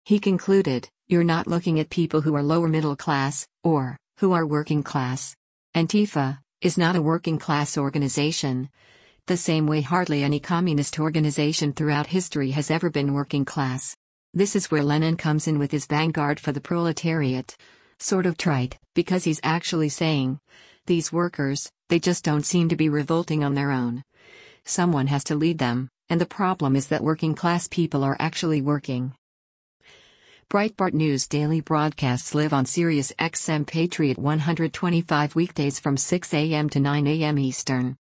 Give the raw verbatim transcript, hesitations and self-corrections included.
He concluded, "You're not looking at people who are lower middle class, or, who are working class. Antifa is not a working class organization. The same way hardly any communist organization throughout history has ever been working class." This is where Lenin comes in with his vanguard for the proletariat. Sort of trite, because he's actually saying, these workers, they just don't seem to be revolting on their own. Someone has to lead them, and the problem is that working class people are actually working. Breitbart News daily broadcasts live on Sirius X M Patriot one twenty-five weekdays from six a m to nine a m Eastern.